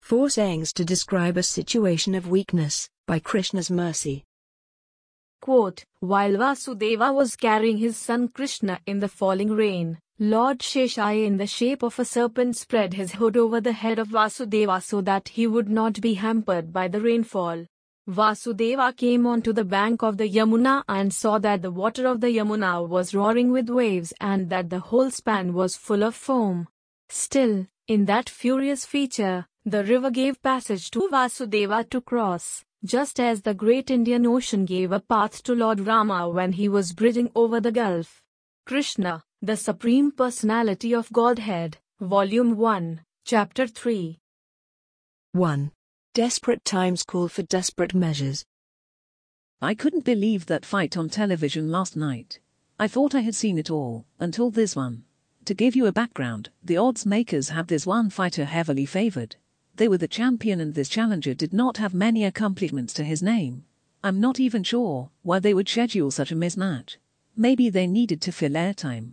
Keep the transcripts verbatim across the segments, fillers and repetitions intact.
Four sayings to describe a situation of weakness, by Krishna's mercy. Quote, while Vasudeva was carrying his son Krishna in the falling rain, Lord Sheshaya in the shape of a serpent spread his hood over the head of Vasudeva so that he would not be hampered by the rainfall. Vasudeva came onto the bank of the Yamuna and saw that the water of the Yamuna was roaring with waves and that the whole span was full of foam. Still, in that furious feature, the river gave passage to Vasudeva to cross, just as the great Indian Ocean gave a path to Lord Rama when he was bridging over the gulf. Krishna, the Supreme Personality of Godhead, Volume one, Chapter three. one. Desperate times call for desperate measures. I couldn't believe that fight on television last night. I thought I had seen it all, until this one. To give you a background, the odds makers had this one fighter heavily favored. They were the champion and this challenger did not have many accomplishments to his name. I'm not even sure why they would schedule such a mismatch. Maybe they needed to fill airtime.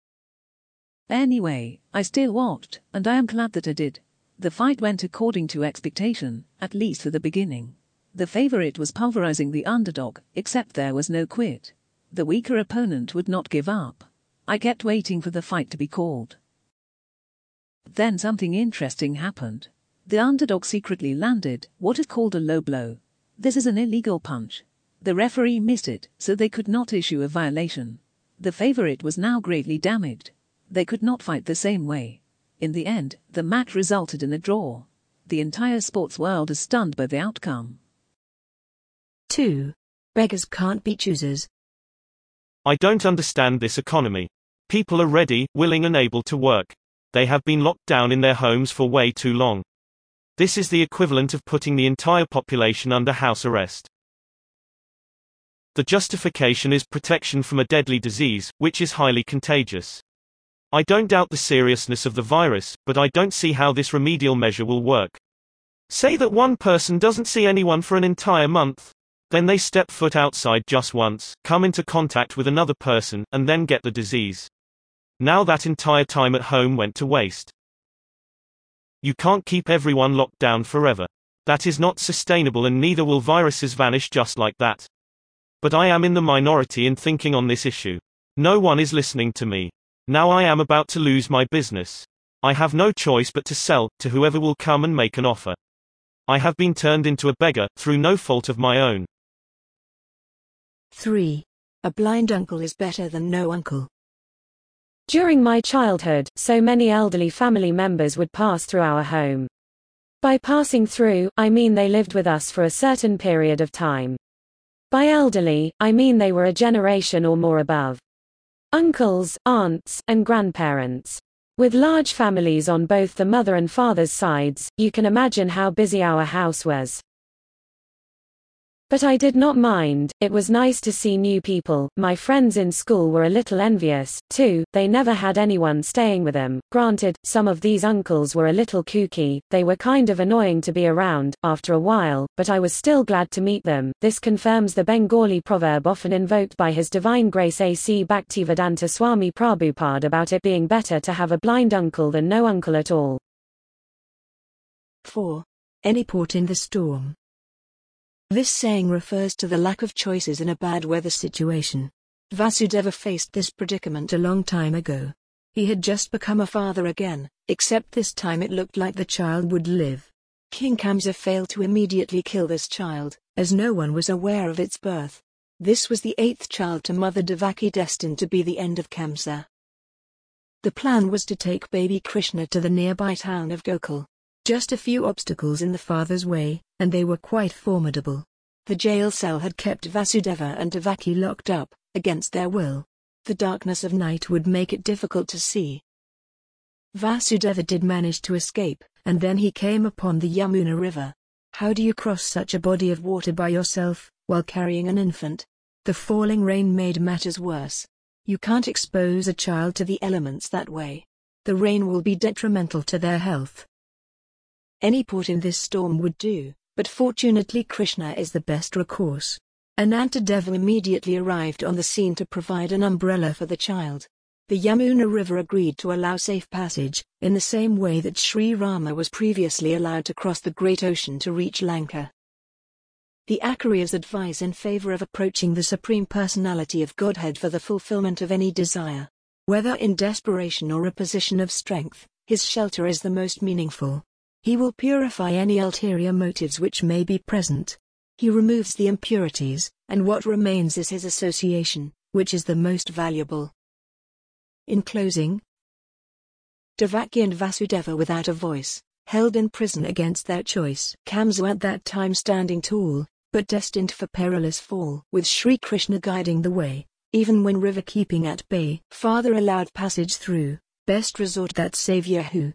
Anyway, I still watched, and I am glad that I did. The fight went according to expectation, at least for the beginning. The favorite was pulverizing the underdog, except there was no quit. The weaker opponent would not give up. I kept waiting for the fight to be called. Then something interesting happened. The underdog secretly landed what is called a low blow. This is an illegal punch. The referee missed it, so they could not issue a violation. The favorite was now greatly damaged. They could not fight the same way. In the end, the match resulted in a draw. The entire sports world is stunned by the outcome. two. Beggars can't be choosers. I don't understand this economy. People are ready, willing and able to work. They have been locked down in their homes for way too long. This is the equivalent of putting the entire population under house arrest. The justification is protection from a deadly disease, which is highly contagious. I don't doubt the seriousness of the virus, but I don't see how this remedial measure will work. Say that one person doesn't see anyone for an entire month. Then they step foot outside just once, come into contact with another person, and then get the disease. Now that entire time at home went to waste. You can't keep everyone locked down forever. That is not sustainable and neither will viruses vanish just like that. But I am in the minority in thinking on this issue. No one is listening to me. Now I am about to lose my business. I have no choice but to sell, to whoever will come and make an offer. I have been turned into a beggar, through no fault of my own. three. A blind uncle is better than no uncle. During my childhood, so many elderly family members would pass through our home. By passing through, I mean they lived with us for a certain period of time. By elderly, I mean they were a generation or more above. Uncles, aunts, and grandparents. With large families on both the mother and father's sides, you can imagine how busy our house was. But I did not mind. It was nice to see new people. My friends in school were a little envious, too. They never had anyone staying with them. Granted, some of these uncles were a little kooky. They were kind of annoying to be around, after a while, but I was still glad to meet them. This confirms the Bengali proverb often invoked by His Divine Grace A C Bhaktivedanta Swami Prabhupada about it being better to have a blind uncle than no uncle at all. four. Any port in the storm. This saying refers to the lack of choices in a bad weather situation. Vasudeva faced this predicament a long time ago. He had just become a father again, except this time it looked like the child would live. King Kamsa failed to immediately kill this child, as no one was aware of its birth. This was the eighth child to Mother Devaki, destined to be the end of Kamsa. The plan was to take baby Krishna to the nearby town of Gokul. Just a few obstacles in the father's way, and they were quite formidable. The jail cell had kept Vasudeva and Devaki locked up, against their will. The darkness of night would make it difficult to see. Vasudeva did manage to escape, and then he came upon the Yamuna River. How do you cross such a body of water by yourself, while carrying an infant? The falling rain made matters worse. You can't expose a child to the elements that way. The rain will be detrimental to their health. Any port in this storm would do, but fortunately Krishna is the best recourse. Anantadeva immediately arrived on the scene to provide an umbrella for the child. The Yamuna River agreed to allow safe passage, in the same way that Sri Rama was previously allowed to cross the Great Ocean to reach Lanka. The Acharyas advise in favor of approaching the Supreme Personality of Godhead for the fulfillment of any desire. Whether in desperation or a position of strength, his shelter is the most meaningful. He will purify any ulterior motives which may be present. He removes the impurities, and what remains is his association, which is the most valuable. In closing, Devaki and Vasudeva without a voice, held in prison against their choice. Kamsa at that time standing tall, but destined for perilous fall. With Sri Krishna guiding the way, even when river keeping at bay. Father allowed passage through, best resort that Saviour who,